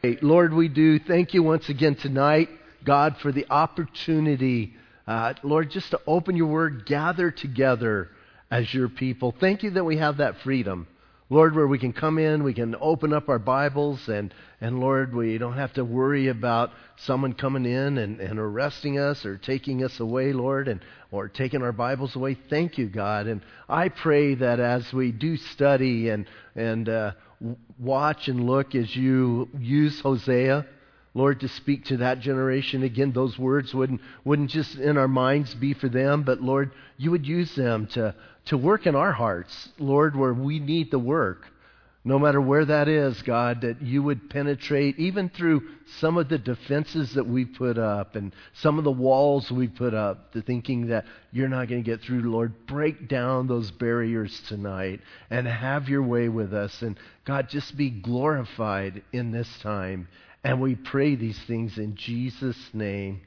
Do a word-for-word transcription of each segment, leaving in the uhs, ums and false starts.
Lord, we do thank you once again tonight, God, for the opportunity, uh, Lord, just to open your word, gather together as your people. Thank you that we have that freedom, Lord, where we can come in, we can open up our Bibles, and, and Lord, we don't have to worry about someone coming in and, and arresting us or taking us away, Lord, and or taking our Bibles away. Thank you, God. And I pray that as we do study and, and uh, watch and look as you use Hosea, Lord, to speak to that generation again, those words wouldn't wouldn't just in our minds be for them, but Lord, you would use them to, to work in our hearts, Lord, where we need the work. No matter where that is, God, that you would penetrate even through some of the defenses that we put up and some of the walls we put up, the thinking that you're not going to get through, Lord. Break down those barriers tonight and have your way with us. And God, just be glorified in this time. And we pray these things in Jesus' name.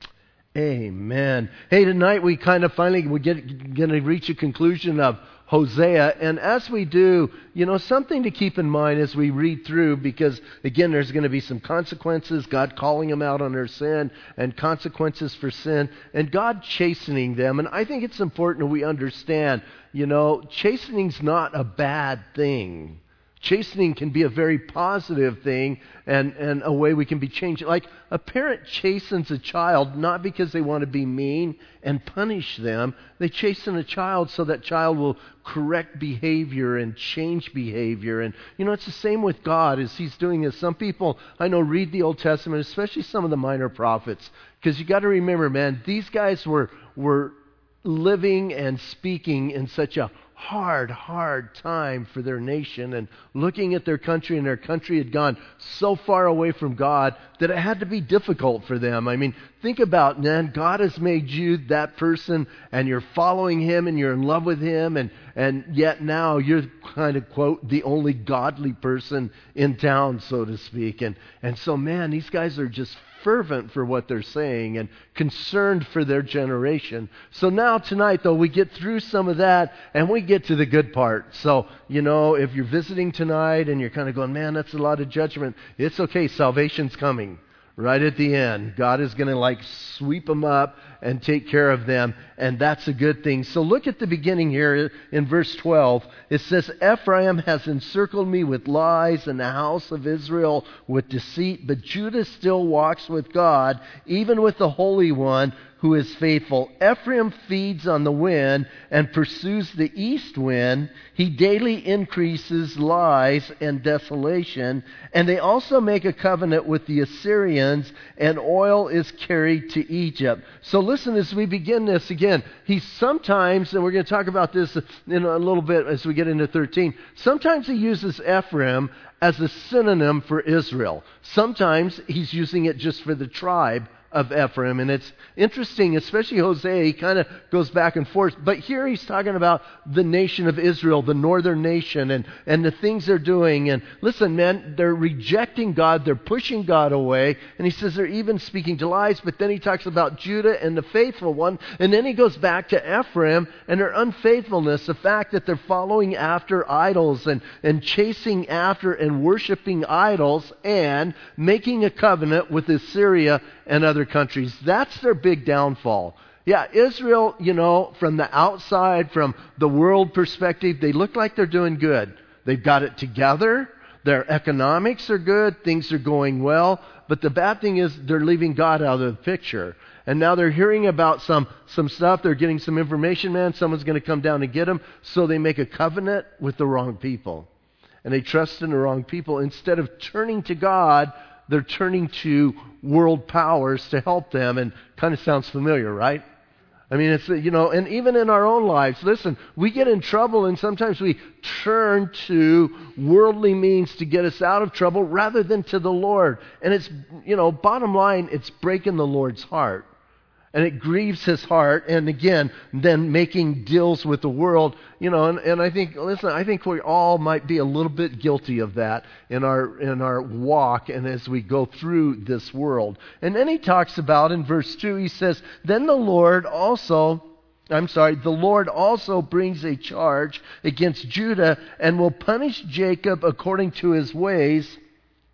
Amen. Hey, tonight we kind of finally we're going to reach a conclusion of Hosea. And as we do, you know, something to keep in mind as we read through, because, again, there's going to be some consequences, God calling them out on their sin, and consequences for sin, and God chastening them. And I think it's important that we understand, you know, chastening's not a bad thing. Chastening can be a very positive thing and, and a way we can be changed. Like a parent chastens a child not because they want to be mean and punish them. They chasten a child so that child will correct behavior and change behavior. And, you know, it's the same with God as He's doing this. Some people, I know, read the Old Testament, especially some of the minor prophets, because you got to remember, man, these guys were were living and speaking in such a hard, hard time for their nation and looking at their country, and their country had gone so far away from God that it had to be difficult for them. I mean, think about, man, God has made you that person and you're following Him and you're in love with Him, and, and yet now you're kind of, quote, the only godly person in town, so to speak. And, and so, man, these guys are just fervent for what they're saying and concerned for their generation. So now tonight, though, we get through some of that and we get to the good part. So, you know, if you're visiting tonight and you're kind of going, man, that's a lot of judgment, it's okay. Salvation's coming. Right at the end, God is going to like sweep them up and take care of them, and that's a good thing. So look at the beginning here in verse twelve. It says, Ephraim has encircled me with lies, and the house of Israel with deceit, but Judah still walks with God, even with the Holy One who is faithful. Ephraim feeds on the wind and pursues the east wind. He daily increases lies and desolation. And they also make a covenant with the Assyrians, and oil is carried to Egypt. So listen, as we begin this again, he sometimes, and we're going to talk about this in a little bit as we get into thirteen, sometimes he uses Ephraim as a synonym for Israel. Sometimes he's using it just for the tribe of Ephraim. And it's interesting, especially Hosea, he kind of goes back and forth. But here he's talking about the nation of Israel, the northern nation, and, and the things they're doing. And listen, man, they're rejecting God. They're pushing God away. And he says they're even speaking to lies. But then he talks about Judah and the faithful one. And then he goes back to Ephraim and their unfaithfulness, the fact that they're following after idols and, and chasing after and worshiping idols and making a covenant with Assyria and other countries. That's their big downfall. Yeah, Israel, you know, from the outside, from the world perspective, they look like they're doing good. They've got it together. Their economics are good. Things are going well. But the bad thing is they're leaving God out of the picture. And now they're hearing about some, some stuff. They're getting some information, man. Someone's going to come down and get them. So they make a covenant with the wrong people. And they trust in the wrong people. Instead of turning to God, they're turning to world powers to help them, and kind of sounds familiar, right? I mean, it's, you know, and even in our own lives, listen, we get in trouble and sometimes we turn to worldly means to get us out of trouble rather than to the Lord. And it's, you know, bottom line, it's breaking the Lord's heart. And it grieves His heart, and again, then making deals with the world, you know, and, and I think, listen, I think we all might be a little bit guilty of that in our in our walk and as we go through this world. And then he talks about, in verse two, he says, then the Lord also, I'm sorry, the Lord also brings a charge against Judah and will punish Jacob according to his ways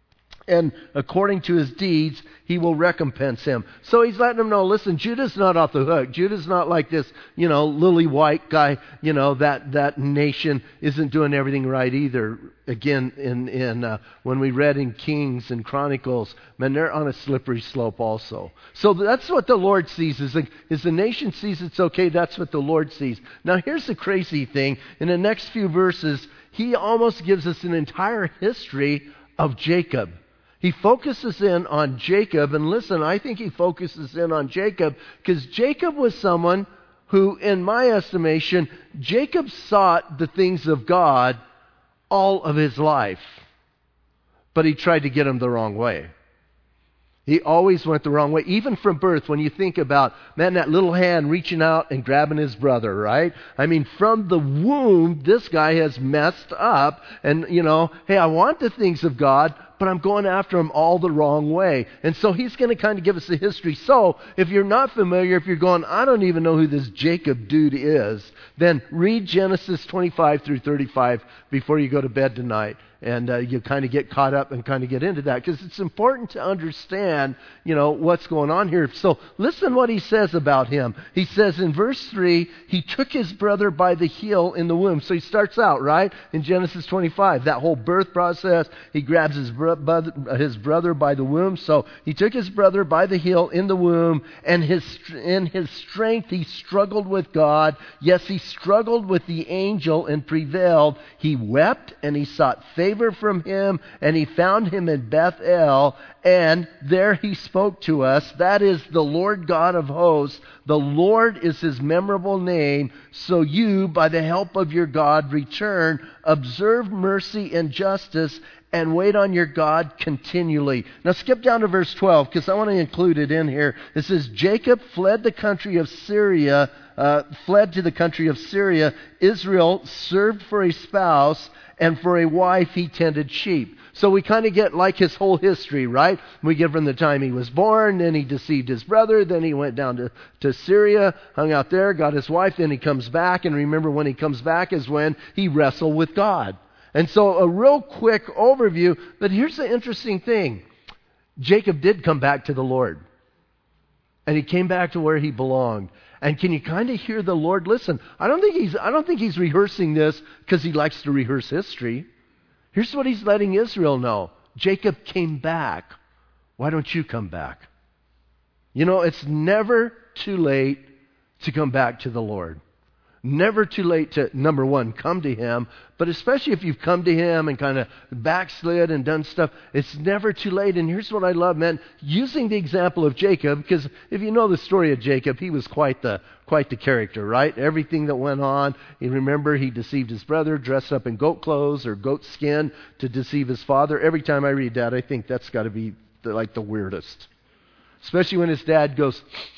and according to his deeds, he will recompense him. So he's letting them know, listen, Judah's not off the hook. Judah's not like this, you know, lily white guy, you know, that, that nation isn't doing everything right either. Again, in, in uh, when we read in Kings and Chronicles, man, they're on a slippery slope also. So that's what the Lord sees. Is the, is the nation sees it's okay, that's what the Lord sees. Now here's the crazy thing. In the next few verses, he almost gives us an entire history of Jacob. He focuses in on Jacob, and listen, I think he focuses in on Jacob because Jacob was someone who, in my estimation, Jacob sought the things of God all of his life, but he tried to get them the wrong way. He always went the wrong way, even from birth. When you think about, man, that little hand reaching out and grabbing his brother, right? I mean, from the womb, this guy has messed up. And, you know, hey, I want the things of God, but I'm going after him all the wrong way. And so he's going to kind of give us a history. So if you're not familiar, if you're going, I don't even know who this Jacob dude is, then read Genesis twenty-five through thirty-five before you go to bed tonight. And uh, you kind of get caught up and kind of get into that because it's important to understand, you know, what's going on here. So listen what he says about him. He says in verse three, he took his brother by the heel in the womb. So he starts out, right, in Genesis twenty-five, that whole birth process. He grabs his, bro- his brother by the womb. So he took his brother by the heel in the womb, and his in his strength he struggled with God. Yes, he struggled with the angel and prevailed. He wept and he sought favor from him, and he found him in Bethel, and there he spoke to us. That is the Lord God of hosts. The Lord is his memorable name. So you, by the help of your God, return, observe mercy and justice, and wait on your God continually. Now skip down to verse twelve, because I want to include it in here. It says, Jacob fled the country of Syria, uh, fled to the country of Syria. Israel served for a spouse, and for a wife he tended sheep. So we kind of get like his whole history, right? We get from the time he was born, then he deceived his brother, then he went down to, to Syria, hung out there, got his wife, then he comes back, and remember when he comes back is when he wrestled with God. And so a real quick overview, but here's the interesting thing. Jacob did come back to the Lord. And he came back to where he belonged. And can you kind of hear the Lord? Listen, I don't think he's I don't think he's rehearsing this because he likes to rehearse history. Here's what he's letting Israel know. Jacob came back. Why don't you come back? You know, it's never too late to come back to the Lord. Never too late to, number one, come to him. But especially if you've come to him and kind of backslid and done stuff, it's never too late. And here's what I love, man. Using the example of Jacob, because if you know the story of Jacob, he was quite the quite the character, right? Everything that went on. You remember he deceived his brother, dressed up in goat clothes or goat skin to deceive his father. Every time I read that, I think that's got to be the, like the weirdest. Especially when his dad goes,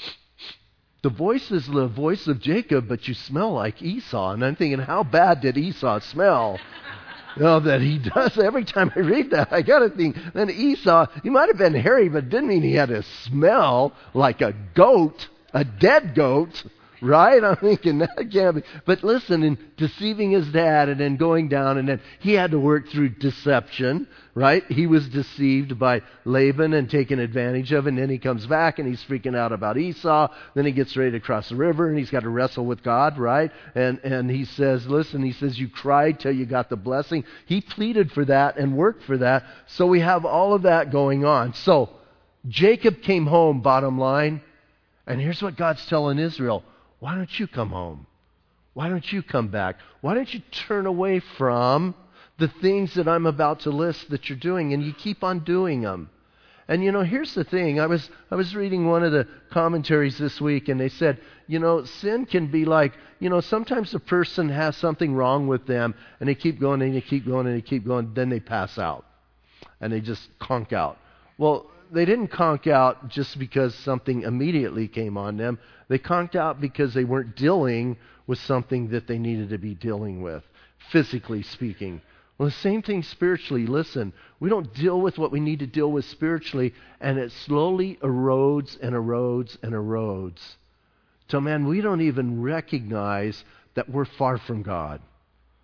the voice is the voice of Jacob, but you smell like Esau. And I'm thinking, how bad did Esau smell? You know, that he does. Every time I read that, I got to think, then Esau, he might have been hairy, but didn't mean he had to smell like a goat, a dead goat, right? I'm thinking, that can't be. But listen, in deceiving his dad and then going down, and then he had to work through deception, right? He was deceived by Laban and taken advantage of, and then he comes back and he's freaking out about Esau. Then he gets ready to cross the river and he's got to wrestle with God, right? And and he says, listen, he says, you cried till you got the blessing. He pleaded for that and worked for that. So we have all of that going on. So Jacob came home, bottom line. And here's what God's telling Israel. Why don't you come home? Why don't you come back? Why don't you turn away from the things that I'm about to list that you're doing, and you keep on doing them? And you know, here's the thing. I was I was reading one of the commentaries this week, and they said, you know, sin can be like, you know, sometimes a person has something wrong with them, and they keep going, and they keep going, and they keep going, then they pass out, and they just conk out. Well, they didn't conk out just because something immediately came on them. They conked out because they weren't dealing with something that they needed to be dealing with, physically speaking. Well, the same thing spiritually. Listen, we don't deal with what we need to deal with spiritually, and it slowly erodes and erodes and erodes. So, man, we don't even recognize that we're far from God.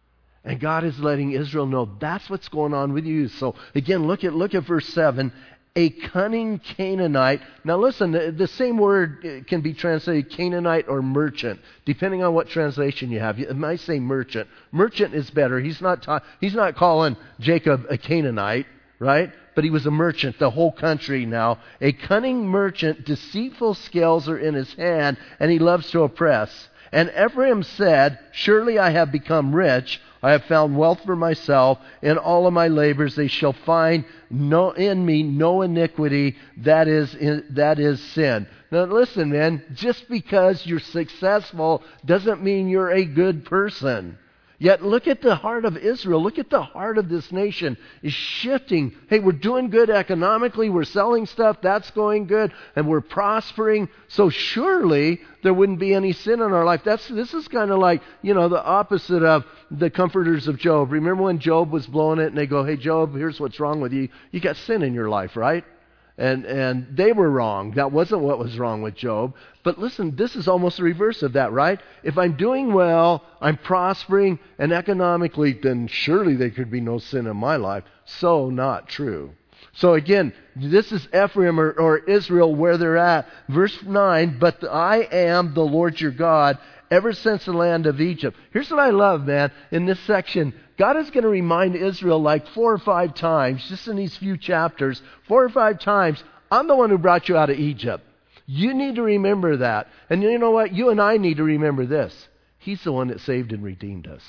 And God is letting Israel know that's what's going on with you. So again, look at look at verse seven. A cunning Canaanite. Now listen, the, the same word can be translated Canaanite or merchant, depending on what translation you have. It might say merchant. Merchant is better. He's not ta- he's not calling Jacob a Canaanite, right? But he was a merchant, the whole country now. A cunning merchant, deceitful scales are in his hand, and he loves to oppress. And Ephraim said, surely I have become rich. I have found wealth for myself. In all of my labors they shall find no in me no iniquity, that is in, that is sin. Now listen, man, just because you're successful doesn't mean you're a good person. Yet look at the heart of Israel. Look at the heart of this nation is shifting. Hey, we're doing good economically. We're selling stuff. That's going good. And we're prospering. So surely there wouldn't be any sin in our life. That's This is kind of like, you know, the opposite of the comforters of Job. Remember when Job was blowing it and they go, hey, Job, here's what's wrong with you. You got sin in your life, right? And and they were wrong. That wasn't what was wrong with Job. But listen, this is almost the reverse of that, right? If I'm doing well, I'm prospering, and economically, then surely there could be no sin in my life. So not true. So again, this is Ephraim or, or Israel where they're at. Verse nine, but I am the Lord your God, ever since the land of Egypt. Here's what I love, man, in this section. God is going to remind Israel like four or five times, just in these few chapters, four or five times, I'm the one who brought you out of Egypt. You need to remember that. And you know what? You and I need to remember this. He's the one that saved and redeemed us.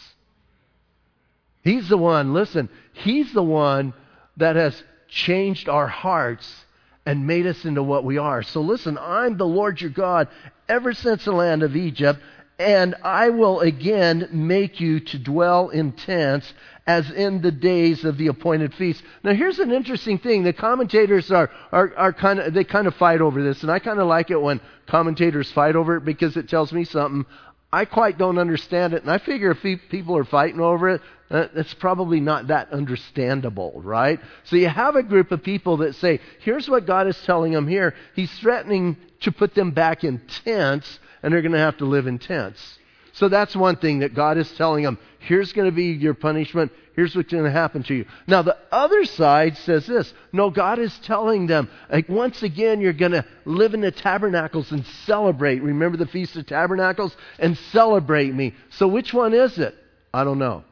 He's the one, listen, He's the one that has changed our hearts and made us into what we are. So listen, I'm the Lord your God ever since the land of Egypt. And I will again make you to dwell in tents as in the days of the appointed feast. Now here's an interesting thing. The commentators are, are, are kind of, they kind of fight over this. And I kind of like it when commentators fight over it because it tells me something. I quite don't understand it. And I figure if people are fighting over it, uh, it's probably not that understandable, right? So you have a group of people that say, here's what God is telling them here. He's threatening to put them back in tents, and they're going to have to live in tents. So that's one thing that God is telling them. Here's going to be your punishment. Here's what's going to happen to you. Now, the other side says this. No, God is telling them, like, once again, you're going to live in the tabernacles and celebrate. Remember the Feast of Tabernacles? And celebrate me. So which one is it? I don't know.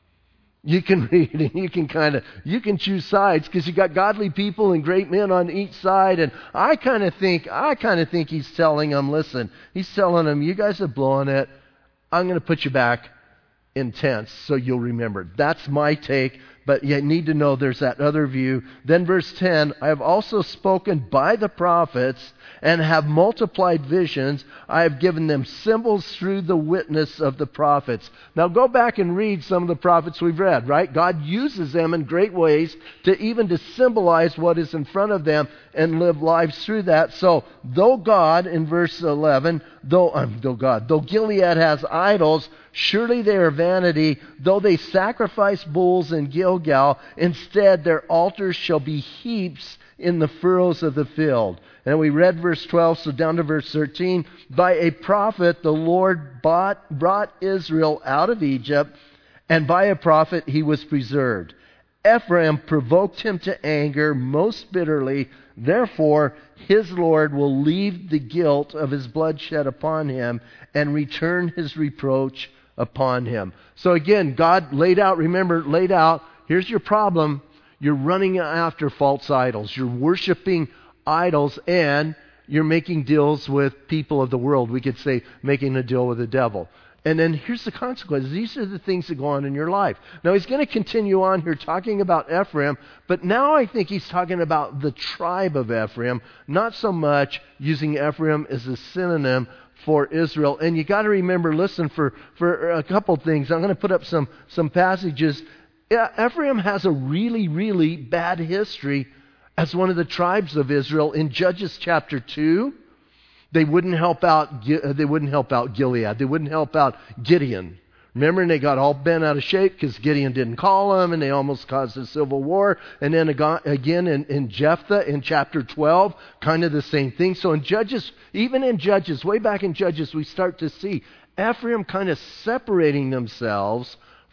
You can read and you can kind of, you can choose sides because you got godly people and great men on each side. And I kind of think, I kind of think he's telling them, listen, he's telling them, you guys are blowing it. I'm going to put you back in tents so you'll remember. That's my take. But you need to know there's that other view. Then verse ten, I have also spoken by the prophets and have multiplied visions. I have given them symbols through the witness of the prophets. Now go back and read some of the prophets we've read, right? God uses them in great ways to even to symbolize what is in front of them and live lives through that. So though God, in verse eleven, though, um, though God, though Gilead has idols, surely they are vanity. Though they sacrifice bulls in Gilgal, instead their altars shall be heaps in the furrows of the field. And we read verse twelve, so down to verse thirteen. By a prophet the Lord bought, brought Israel out of Egypt, and by a prophet he was preserved. Ephraim provoked him to anger most bitterly. Therefore his Lord will leave the guilt of his bloodshed upon him and return his reproach upon him. So again, God laid out, remember, laid out, here's your problem. You're running after false idols. You're worshiping idols, and you're making deals with people of the world. We could say making a deal with the devil. And then here's the consequences. These are the things that go on in your life. Now he's going to continue on here talking about Ephraim, but now I think he's talking about the tribe of Ephraim, not so much using Ephraim as a synonym for Israel. And you got to remember, listen, for, for a couple things. I'm going to put up some, some passages. Ephraim has a really, really bad history as one of the tribes of Israel. In Judges chapter two, they wouldn't help out, they wouldn't help out Gilead. They wouldn't help out Gideon. Remember, and they got all bent out of shape because Gideon didn't call them, and they almost caused a civil war. And then again in, in Jephthah in chapter twelve, kind of the same thing. So in Judges, even in Judges, way back in Judges, we start to see Ephraim kind of separating themselves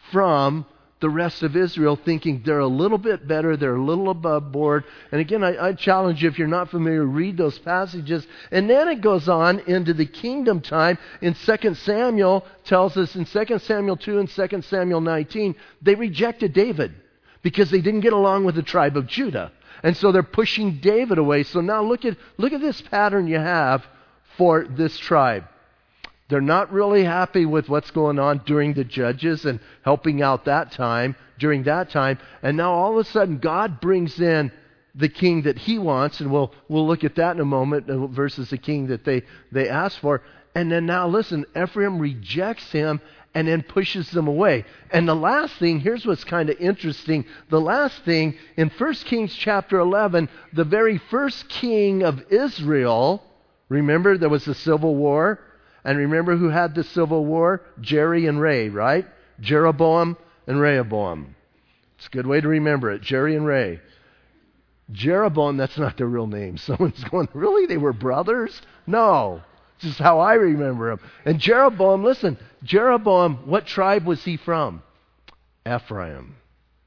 from the rest of Israel, thinking they're a little bit better, they're a little above board. And again, I, I challenge you, if you're not familiar, read those passages. And then it goes on into the kingdom time. In Second Samuel, tells us in Second Samuel two and Second Samuel nineteen, they rejected David because they didn't get along with the tribe of Judah. And so they're pushing David away. So now look at look at this pattern you have for this tribe. They're not really happy with what's going on during the Judges and helping out that time, during that time. And now all of a sudden God brings in the king that he wants, and we'll we'll look at that in a moment, versus the king that they, they asked for. And then now listen, Ephraim rejects him and then pushes them away. And the last thing, here's what's kind of interesting. The last thing, in First Kings chapter eleven, the very first king of Israel, remember there was a civil war? And remember who had the civil war? Jerry and Ray, right? Jeroboam and Rehoboam. It's a good way to remember it. Jerry and Ray. Jeroboam, that's not their real name. Someone's going, really? They were brothers? No. This is how I remember them. And Jeroboam, listen, Jeroboam, what tribe was he from? Ephraim.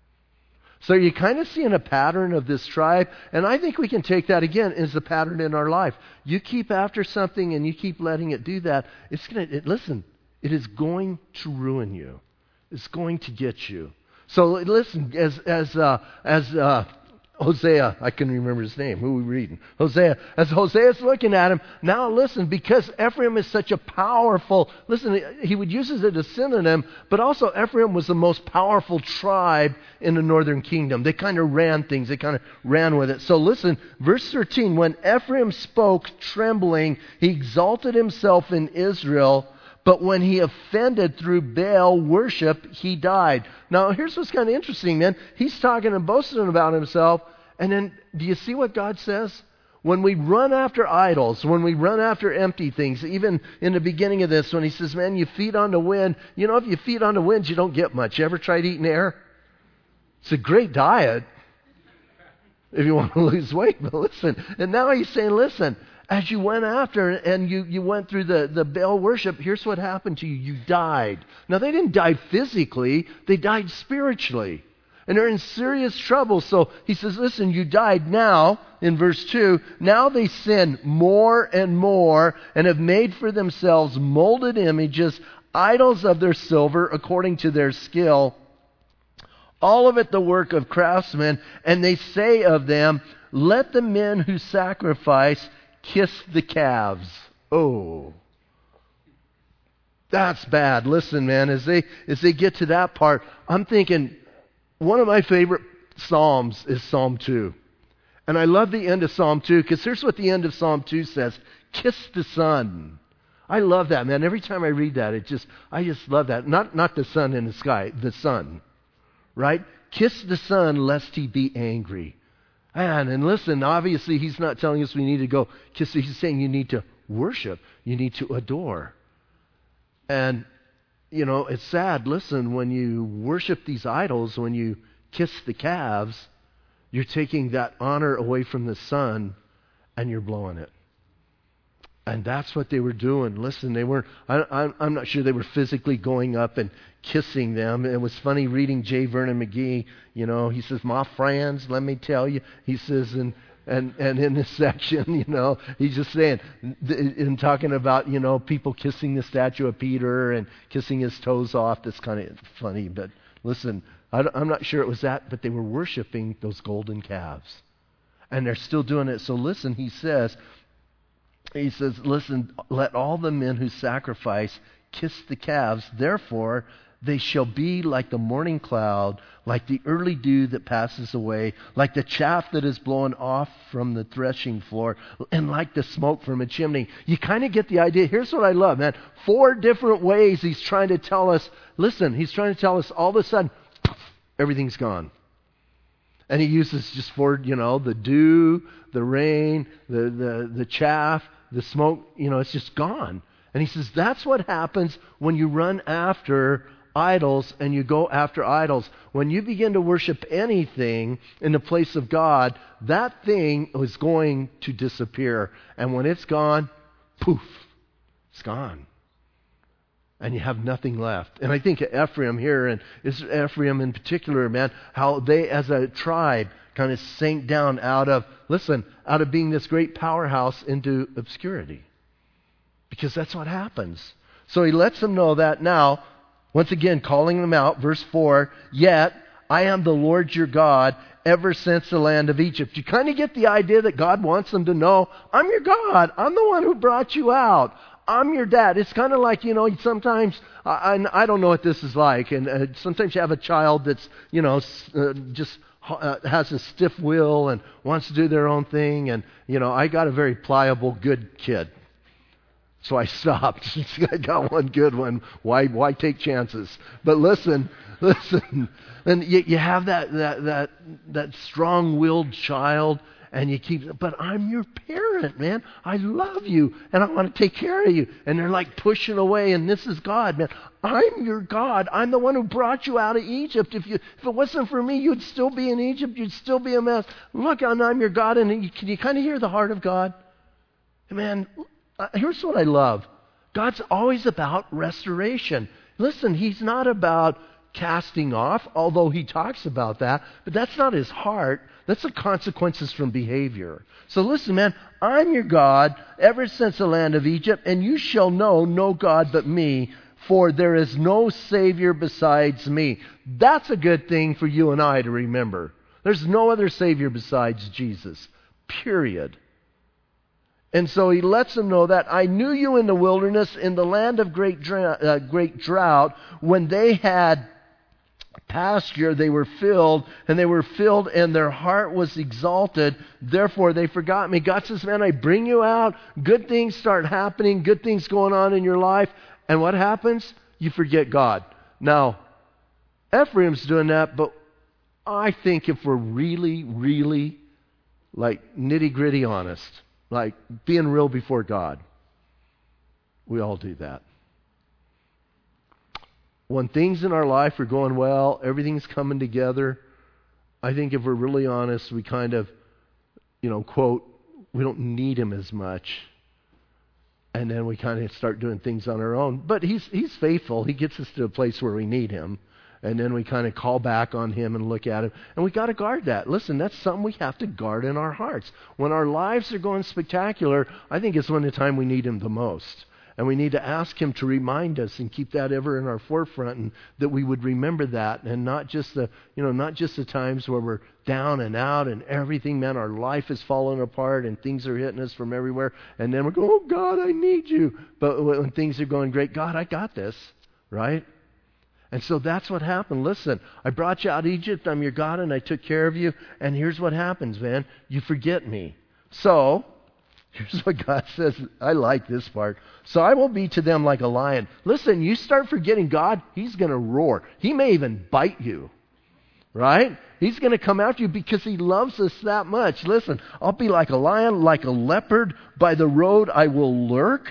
So you're kind of seeing a pattern of this tribe, and I think we can take that again as a pattern in our life. You keep after something and you keep letting it do that, it's going to, it, listen, it is going to ruin you. It's going to get you. So listen, as, as, uh, as, uh, Hosea, I can remember his name. Who are we reading? Hosea. As Hosea's looking at him, now listen, because Ephraim is such a powerful, listen, he would use it as a synonym, but also Ephraim was the most powerful tribe in the northern kingdom. They kind of ran things. They kind of ran with it. So listen, verse thirteen, when Ephraim spoke trembling, he exalted himself in Israel, but when he offended through Baal worship, he died. Now, here's what's kind of interesting, man. He's talking and boasting about himself. And then, do you see what God says? When we run after idols, when we run after empty things, even in the beginning of this, when he says, man, you feed on the wind. You know, if you feed on the wind, you don't get much. You ever tried eating air? It's a great diet if you want to lose weight. But listen, and now he's saying, listen, as you went after and you, you went through the, the Baal worship, here's what happened to you. You died. Now, they didn't die physically. They died spiritually. And they're in serious trouble. So he says, listen, you died now, in verse two. Now they sin more and more and have made for themselves molded images, idols of their silver according to their skill. All of it the work of craftsmen. And they say of them, let the men who sacrifice kiss the calves. Oh, that's bad. Listen, man, as they as they get to that part, I'm thinking one of my favorite Psalms is Psalm two. And I love the end of Psalm two, because here's what the end of Psalm two says. Kiss the sun. I love that, man. Every time I read that, it just I just love that. Not not the sun in the sky, the sun. Right? Kiss the sun lest he be angry. And, and listen, obviously he's not telling us we need to go kiss. He's saying you need to worship. You need to adore. And, you know, it's sad. Listen, when you worship these idols, when you kiss the calves, you're taking that honor away from the sun and you're blowing it. And that's what they were doing. Listen, they weren't, I, I'm not sure they were physically going up and kissing them. It was funny reading J. Vernon McGee. You know, he says, my friends, let me tell you. He says, and and, and in this section, you know, he's just saying, in talking about, you know, people kissing the statue of Peter and kissing his toes off. That's kind of funny. But listen, I, I'm not sure it was that, but they were worshiping those golden calves. And they're still doing it. So listen, he says, He says, listen, let all the men who sacrifice kiss the calves. Therefore, they shall be like the morning cloud, like the early dew that passes away, like the chaff that is blown off from the threshing floor, and like the smoke from a chimney. You kind of get the idea. Here's what I love, man. Four different ways he's trying to tell us. Listen, he's trying to tell us all of a sudden, everything's gone. And he uses just for, you know, the dew, the rain, the, the, the chaff, the smoke, you know, it's just gone. And he says that's what happens when you run after idols and you go after idols. When you begin to worship anything in the place of God, that thing is going to disappear. And when it's gone, poof, it's gone. and you have nothing left. And I think of Ephraim here, and it's Ephraim in particular, man, how they as a tribe kind of sank down out of, listen, out of being this great powerhouse into obscurity. Because that's what happens. So he lets them know that now, once again, calling them out, verse four, yet I am the Lord your God ever since the land of Egypt. You kind of get the idea that God wants them to know, I'm your God. I'm the one who brought you out. I'm your dad. It's kind of like, you know, sometimes, I, I don't know what this is like, and uh, sometimes you have a child that's, you know, uh, just uh, has a stiff will and wants to do their own thing, and, you know, I got a very pliable, good kid. So I stopped. I got one good one. Why why take chances? But listen, listen. And you, you have that, that, that, that strong-willed child, and you keep, but I'm your parent, man. I love you, and I want to take care of you. And they're like pushing away, and this is God, man. I'm your God. I'm the one who brought you out of Egypt. If you, if it wasn't for me, you'd still be in Egypt. You'd still be a mess. Look, I'm, I'm your God. And you, can you kind of hear the heart of God? Man, uh, here's what I love. God's always about restoration. Listen, He's not about casting off, although He talks about that, but that's not His heart. That's the consequences from behavior. So listen, man, I'm your God ever since the land of Egypt, and you shall know no God but me, for there is no Savior besides me. That's a good thing for you and I to remember. There's no other Savior besides Jesus, period. And so He lets them know that I knew you in the wilderness, in the land of great drought, uh, great drought, when they had pasture, they were filled, and they were filled, and their heart was exalted. Therefore, they forgot me. God says, man, I bring you out. Good things start happening. Good things going on in your life. And what happens? You forget God. Now, Ephraim's doing that, but I think if we're really, really, like, nitty-gritty honest, like being real before God, we all do that. When things in our life are going well, everything's coming together, I think if we're really honest, we kind of, you know, quote, we don't need Him as much. And then we kind of start doing things on our own. But He's He's faithful. He gets us to a place where we need Him. And then we kind of call back on Him and look at Him. And we got to guard that. Listen, that's something we have to guard in our hearts. When our lives are going spectacular, I think it's when the time we need Him the most. And we need to ask Him to remind us and keep that ever in our forefront, and that we would remember that, and not just the, you know, not just the times where we're down and out and everything, man, our life is falling apart and things are hitting us from everywhere. And then we're going, oh, God, I need you. But when things are going great, God, I got this, right? And so that's what happened. Listen, I brought you out of Egypt. I'm your God, and I took care of you. And here's what happens, man. You forget me. So here's what God says. I like this part. So I will be to them like a lion. Listen, you start forgetting God, He's going to roar. He may even bite you, right? He's going to come after you because He loves us that much. Listen, I'll be like a lion, like a leopard. By the road I will lurk.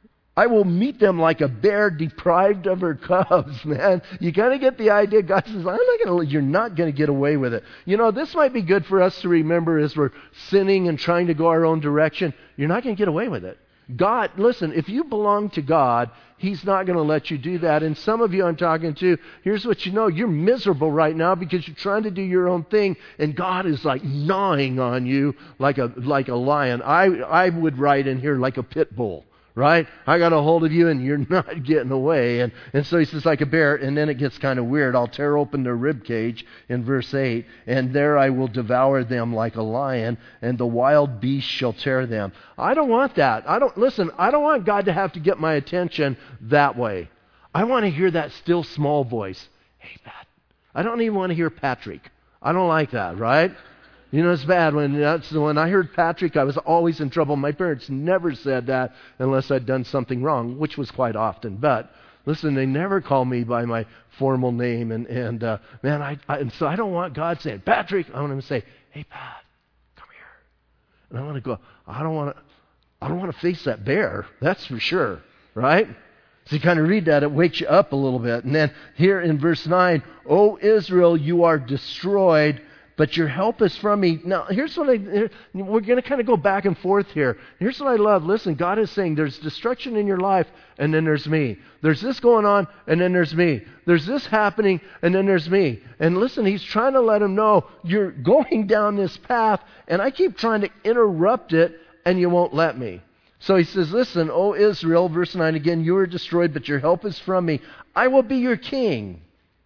I will meet them like a bear deprived of her cubs, man. You kind of get the idea. God says, I'm not going to, you're not going to get away with it. You know, this might be good for us to remember as we're sinning and trying to go our own direction. You're not going to get away with it. God, listen, if you belong to God, He's not going to let you do that. And some of you I'm talking to, here's what you know. You're miserable right now because you're trying to do your own thing, and God is like gnawing on you like a, like a lion. I, I would write in here like a pit bull. Right? I got a hold of you and you're not getting away. And, and so He says, like a bear, and then it gets kind of weird. I'll tear open their rib cage in verse eight, and there I will devour them like a lion, and the wild beast shall tear them. I don't want that. I don't, listen, I don't want God to have to get my attention that way. I want to hear that still small voice. Hey, Pat. I don't even want to hear Patrick. I don't like that, right? You know, it's bad. When, that's, when I heard Patrick, I was always in trouble. My parents never said that unless I'd done something wrong, which was quite often. But listen, they never call me by my formal name. And, and uh, man, I, I and so I don't want God saying, Patrick. I want Him to say, hey, Pat, come here. And I want to go, I don't want to, I don't want to face that bear. That's for sure, right? So you kind of read that, it wakes you up a little bit. And then here in verse nine, O Israel, you are destroyed but your help is from me. Now, here's what I, we're going to kind of go back and forth here. Here's what I love. Listen, God is saying there's destruction in your life, and then there's me. There's this going on, and then there's me. There's this happening, and then there's me. And listen, he's trying to let him know you're going down this path, and I keep trying to interrupt it, and you won't let me. So he says, listen, O Israel, verse nine again, you are destroyed, but your help is from me. I will be your king.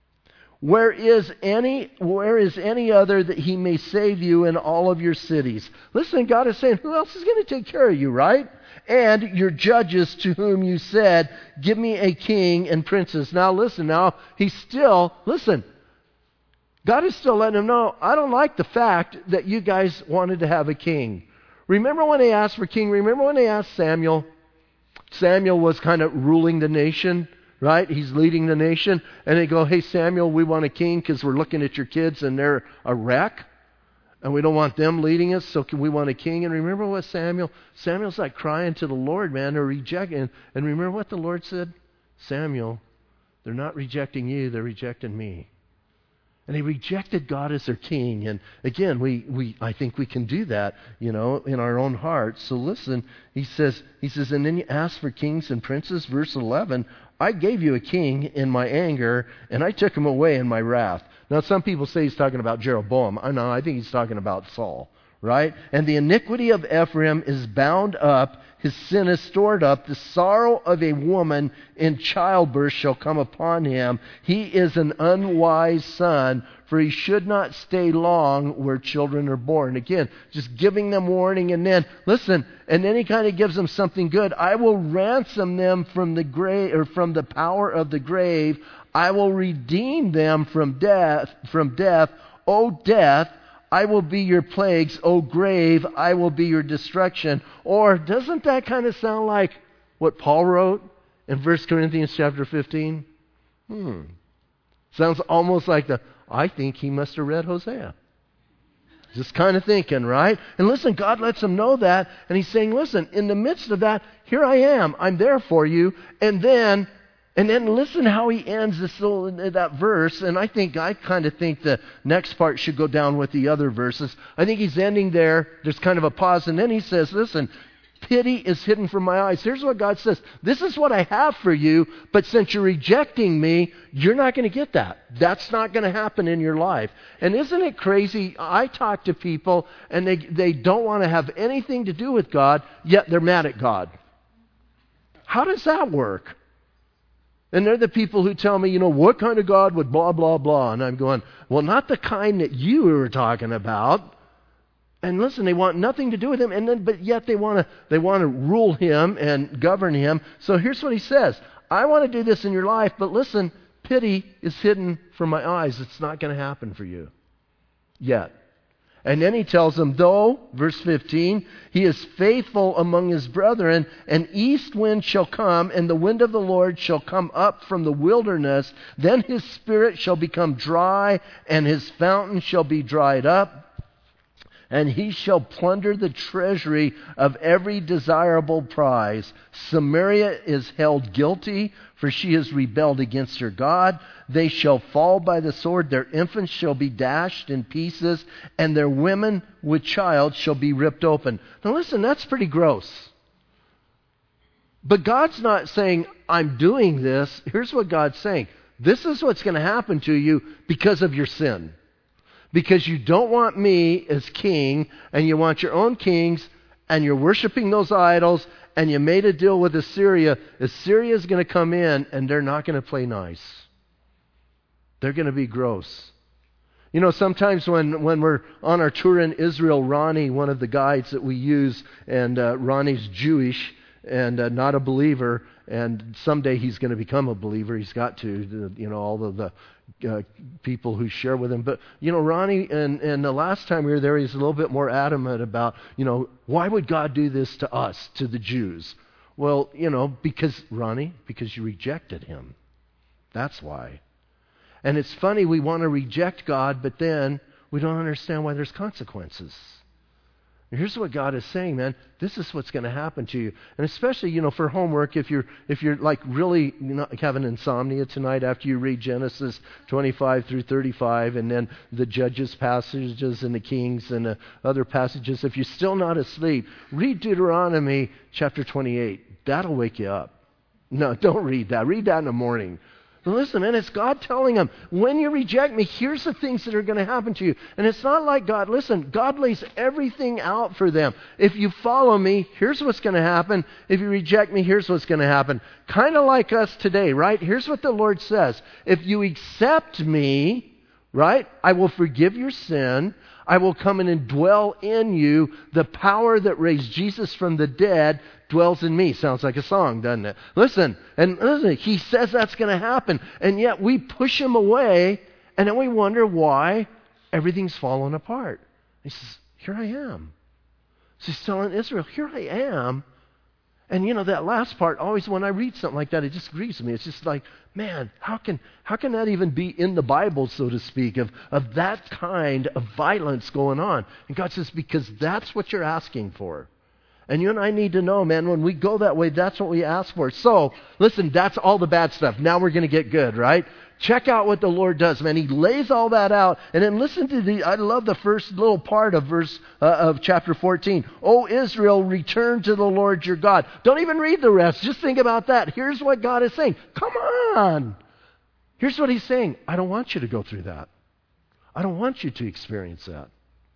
Where is any where is any other that he may save you in all of your cities? Listen, God is saying, who else is going to take care of you, right? And your judges to whom you said, give me a king and princes. Now listen, now he's still, listen, God is still letting him know, I don't like the fact that you guys wanted to have a king. Remember when they asked for king? Remember when they asked Samuel? Samuel was kind of ruling the nation, right? He's leading the nation. And they go, hey, Samuel, we want a king because we're looking at your kids and they're a wreck. And we don't want them leading us, so we want a king. And remember what Samuel, Samuel's like crying to the Lord, man, they're rejecting. And, and remember what the Lord said? Samuel, they're not rejecting you, they're rejecting me. And they rejected God as their king. And again, we, we I think we can do that, you know, in our own hearts. So listen, he says, he says, and then you ask for kings and princes, verse eleven, I gave you a king in my anger, and I took him away in my wrath. Now, some people say he's talking about Jeroboam. I know, I think he's talking about Saul, right? And the iniquity of Ephraim is bound up, his sin is stored up. The sorrow of a woman in childbirth shall come upon him. He is an unwise son, for he should not stay long where children are born. Again, just giving them warning, and then, listen, and then he kind of gives them something good. I will ransom them from the grave, or from the power of the grave. I will redeem them from death, from death. O death, I will be your plagues. O grave, I will be your destruction. Or doesn't that kind of sound like what Paul wrote in First Corinthians chapter fifteen? Hmm. Sounds almost like the, I think he must have read Hosea. Just kind of thinking, right? And listen, God lets him know that. And he's saying, listen, in the midst of that, here I am. I'm there for you. And then... And then listen how he ends this little, that verse. And I think, I kind of think the next part should go down with the other verses. I think he's ending there. There's kind of a pause. And then he says, listen, pity is hidden from my eyes. Here's what God says. This is what I have for you. But since you're rejecting me, you're not going to get that. That's not going to happen in your life. And isn't it crazy? I talk to people and they, they don't want to have anything to do with God, yet they're mad at God. How does that work? And they're the people who tell me, you know, what kind of God would blah, blah, blah. And I'm going, well, not the kind that you were talking about. And listen, they want nothing to do with him, and then, but yet they want to they want to rule him and govern him. So here's what he says. I want to do this in your life, but listen, pity is hidden from my eyes. It's not going to happen for you yet. And then he tells them, though, verse fifteen, he is faithful among his brethren, an east wind shall come, and the wind of the Lord shall come up from the wilderness. Then his spirit shall become dry, and his fountain shall be dried up. And he shall plunder the treasury of every desirable prize. Samaria is held guilty, for she has rebelled against her God. They shall fall by the sword. Their infants shall be dashed in pieces, and their women with child shall be ripped open. Now listen, that's pretty gross. But God's not saying, I'm doing this. Here's what God's saying. This is what's going to happen to you because of your sin. Because you don't want me as king, and you want your own kings, and you're worshiping those idols, and you made a deal with Assyria. Assyria is going to come in, and they're not going to play nice. They're going to be gross. You know, sometimes when, when we're on our tour in Israel, Ronnie, one of the guides that we use, and uh, Ronnie's Jewish and uh, not a believer, and someday he's going to become a believer. He's got to, you know, all of the uh, people who share with him. But, you know, Ronnie, and, and the last time we were there, he's a little bit more adamant about, you know, why would God do this to us, to the Jews? Well, you know, because, Ronnie, because you rejected him. That's why. And it's funny, we want to reject God, but then we don't understand why there's consequences. And here's what God is saying, man. This is what's going to happen to you. And especially, you know, for homework, if you're if you're like really not having insomnia tonight after you read Genesis twenty-five through thirty-five, and then the Judges passages and the Kings and the other passages, if you're still not asleep, read Deuteronomy chapter twenty-eight. That'll wake you up. No, don't read that. Read that in the morning. But listen, man, it's God telling them, when you reject me, here's the things that are going to happen to you. And it's not like God, listen, God lays everything out for them. If you follow me, here's what's going to happen. If you reject me, here's what's going to happen. Kind of like us today, right? Here's what the Lord says. If you accept me, right, I will forgive your sin. I will come in and dwell in you. The power that raised Jesus from the dead dwells in me. Sounds like a song, doesn't it? Listen, and listen, he says that's going to happen, and yet we push him away, and then we wonder why everything's fallen apart. He says, here I am. So he's telling Israel, here I am. And you know, that last part, always when I read something like that, it just grieves me. It's just like, man, how can how can that even be in the Bible, so to speak, of, of that kind of violence going on? And God says, because that's what you're asking for. And you and I need to know, man, when we go that way, that's what we ask for. So, listen, that's all the bad stuff. Now we're going to get good, right? Check out what the Lord does, man. He lays all that out. And then listen to the, I love the first little part of verse, uh, of chapter fourteen. O Israel, return to the Lord your God. Don't even read the rest. Just think about that. Here's what God is saying. Come on. Here's what he's saying. I don't want you to go through that. I don't want you to experience that.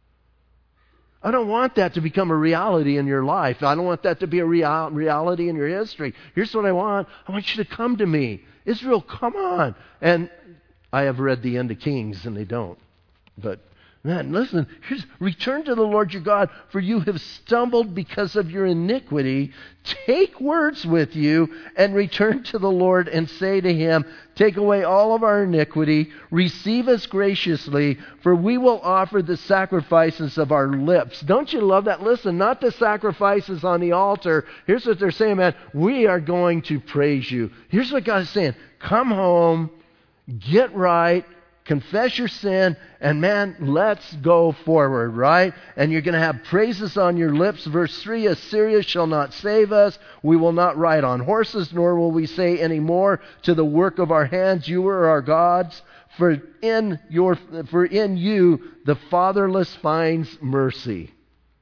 I don't want that to become a reality in your life. I don't want that to be a real, reality in your history. Here's what I want. I want you to come to me. Israel, come on. And I have read the end of Kings, and they don't. But, man, listen. Here's, return to the Lord your God, for you have stumbled because of your iniquity. Take words with you and return to the Lord and say to him, take away all of our iniquity, receive us graciously, for we will offer the sacrifices of our lips. Don't you love that? Listen, not the sacrifices on the altar. Here's what they're saying, man. We are going to praise you. Here's what God is saying. Come home, get right, confess your sin, and man, let's go forward, right? And you're going to have praises on your lips. Verse three, Assyria shall not save us. We will not ride on horses, nor will we say any more to the work of our hands, you are our gods. For in your, for in you the fatherless finds mercy.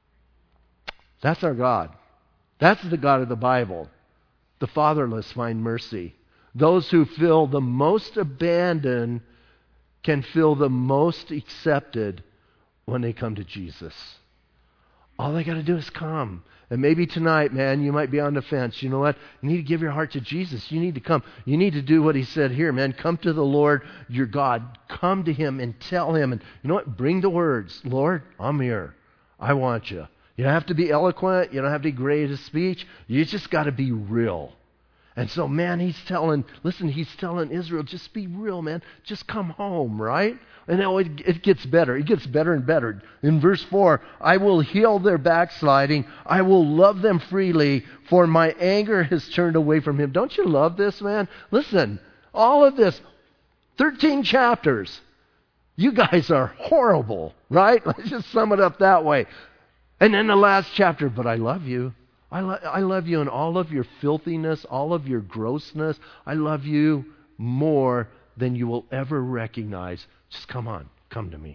That's our God. That's the God of the Bible. The fatherless find mercy. Those who feel the most abandoned can feel the most accepted when they come to Jesus. All they got to do is come. And maybe tonight, man, you might be on the fence. You know what? You need to give your heart to Jesus. You need to come. You need to do what he said here, man. Come to the Lord your God. Come to him and tell him. And you know what? Bring the words. Lord, I'm here. I want you. You don't have to be eloquent. You don't have to be great at speech. You just got to be real. And so, man, he's telling, listen, he's telling Israel, just be real, man. Just come home, right? And now it, it gets better. It gets better and better. In verse four, I will heal their backsliding. I will love them freely, for my anger has turned away from him. Don't you love this, man? Listen, all of this, thirteen chapters. You guys are horrible, right? Let's just sum it up that way. And then the last chapter, but I love you. I, lo- I love you in all of your filthiness, all of your grossness. I love you more than you will ever recognize. Just come on, come to me.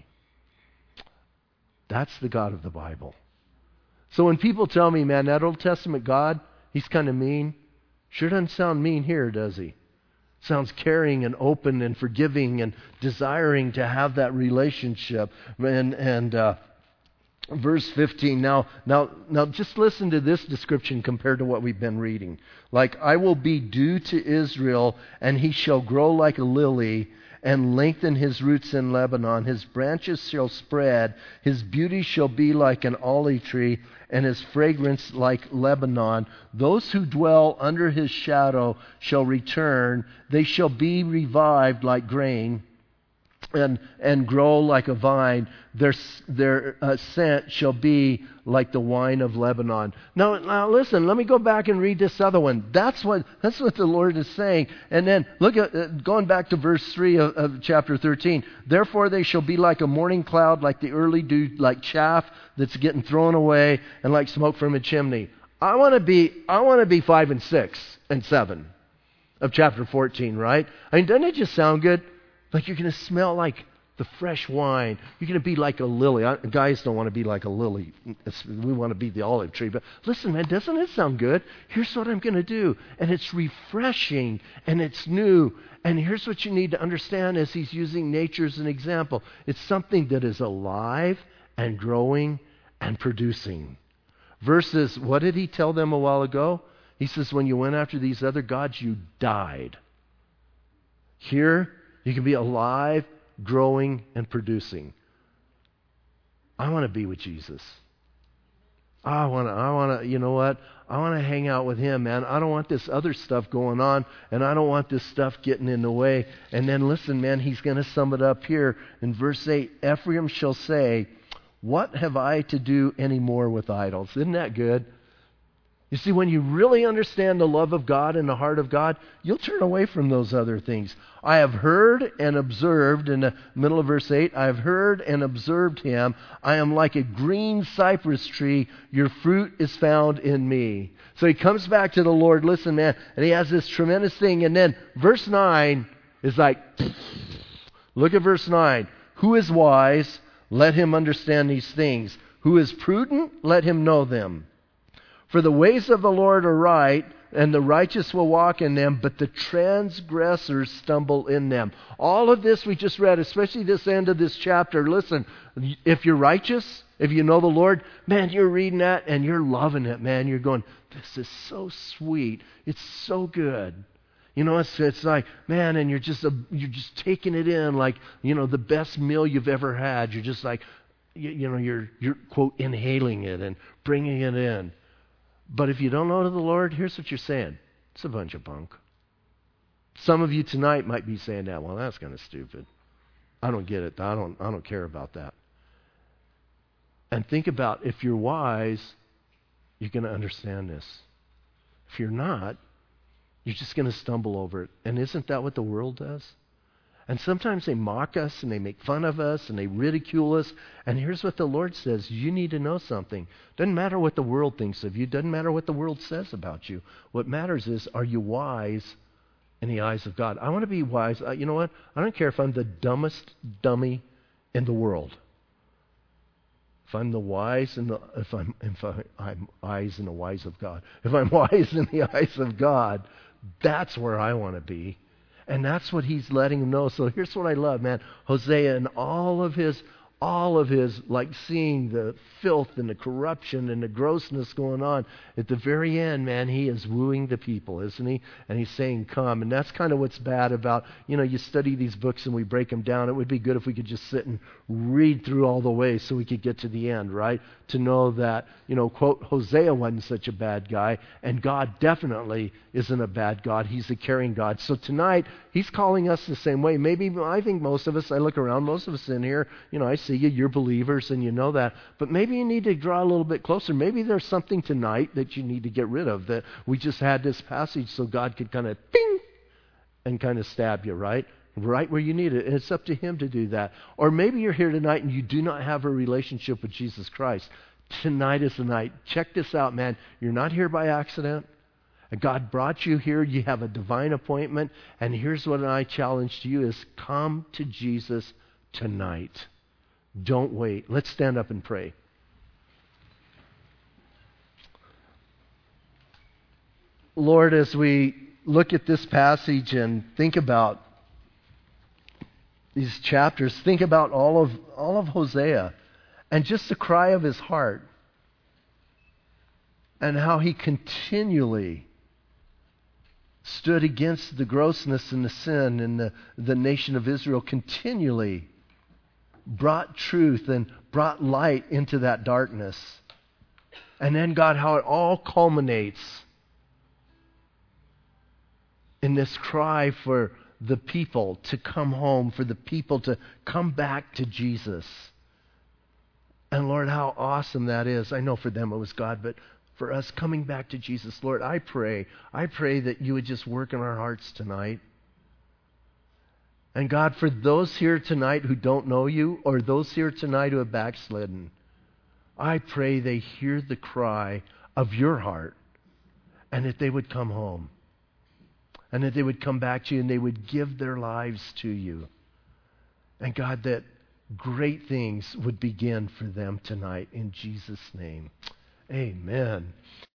That's the God of the Bible. So when people tell me, man, that Old Testament God, he's kind of mean, sure doesn't sound mean here, does he? Sounds caring and open and forgiving and desiring to have that relationship. And, and uh, Verse fifteen, now, now, now just listen to this description compared to what we've been reading. Like, I will be dew to Israel, and he shall grow like a lily, and lengthen his roots in Lebanon. His branches shall spread, his beauty shall be like an olive tree, and his fragrance like Lebanon. Those who dwell under his shadow shall return. They shall be revived like grain and and grow like a vine. Their their uh, scent shall be like the wine of Lebanon. Now, now listen. Let me go back and read this other one. That's what that's what the Lord is saying. And then look at uh, going back to verse three of, of chapter thirteen. Therefore they shall be like a morning cloud, like the early dew, like chaff that's getting thrown away, and like smoke from a chimney. I want to be I want to be five and six and seven of chapter fourteen. Right? I mean, doesn't it just sound good? Like you're going to smell like the fresh wine. You're going to be like a lily. I, guys don't want to be like a lily. It's, we want to be the olive tree. But listen, man, doesn't it sound good? Here's what I'm going to do. And it's refreshing and it's new. And here's what you need to understand as he's using nature as an example. It's something that is alive and growing and producing. Versus, what did he tell them a while ago? He says, when you went after these other gods, you died. Here, you can be alive, growing, and producing. I want to be with Jesus. I want to, I want to, you know what? I want to hang out with him, man. I don't want this other stuff going on, and I don't want this stuff getting in the way. And then listen, man, he's going to sum it up here in verse eight. Ephraim shall say, what have I to do anymore with idols? Isn't that good? You see, when you really understand the love of God and the heart of God, you'll turn away from those other things. I have heard and observed, in the middle of verse eight, I have heard and observed him. I am like a green cypress tree. Your fruit is found in me. So he comes back to the Lord, listen, man, and he has this tremendous thing. And then verse nine is like, look at verse nine. Who is wise? Let him understand these things. Who is prudent? Let him know them. For the ways of the Lord are right, and the righteous will walk in them, but the transgressors stumble in them. All of this we just read, especially this end of this chapter. Listen, if you're righteous, if you know the Lord, man, you're reading that and you're loving it, man. You're going, this is so sweet. It's so good. You know, it's it's like, man, and you're just a, you're just taking it in like, you know, the best meal you've ever had. You're just like, you, you know, you're you're quote inhaling it and bringing it in. But if you don't know the Lord, here's what you're saying. It's a bunch of bunk. Some of you tonight might be saying that, well, that's kind of stupid. I don't get it. I don't I don't care about that. And think about, if you're wise, you're going to understand this. If you're not, you're just going to stumble over it. And isn't that what the world does? And sometimes they mock us and they make fun of us and they ridicule us. And here's what the Lord says. You need to know something. Doesn't matter what the world thinks of you. Doesn't matter what the world says about you. What matters is, are you wise in the eyes of God? I want to be wise. Uh, you know what? I don't care if I'm the dumbest dummy in the world. If I'm the wise in the, if I'm, if I, I'm wise in the eyes of God. If I'm wise in the eyes of God, that's where I want to be. And that's what he's letting them know. So here's what I love, man. Hosea and all of his, all of his, like seeing the filth and the corruption and the grossness going on. At the very end, man, he is wooing the people, isn't he? And he's saying, come. And that's kind of what's bad about, you know, you study these books and we break them down. It would be good if we could just sit and read through all the way so we could get to the end, right? To know that, you know, quote, Hosea wasn't such a bad guy, and God definitely isn't a bad God. He's a caring God. So tonight, he's calling us the same way. Maybe, I think most of us, I look around, most of us in here, you know, I see you, you're believers and you know that. But maybe you need to draw a little bit closer. Maybe there's something tonight that you need to get rid of, that we just had this passage so God could kind of ding and kind of stab you, right? Right where you need it. And it's up to him to do that. Or maybe you're here tonight and you do not have a relationship with Jesus Christ. Tonight is the night. Check this out, man. You're not here by accident. God brought you here. You have a divine appointment. And here's what I challenge to you is, come to Jesus tonight. Don't wait. Let's stand up and pray. Lord, as we look at this passage and think about these chapters, think about all of all of Hosea and just the cry of his heart and how he continually stood against the grossness and the sin in the, the nation of Israel, continually brought truth and brought light into that darkness. And then, God, how it all culminates in this cry for the people to come home, for the people to come back to Jesus. And Lord, how awesome that is. I know for them it was God, but for us coming back to Jesus, Lord, I pray, I pray that you would just work in our hearts tonight. And God, for those here tonight who don't know you, or those here tonight who have backslidden, I pray they hear the cry of your heart, and that they would come home, and that they would come back to you, and they would give their lives to you. And God, that great things would begin for them tonight in Jesus' name. Amen.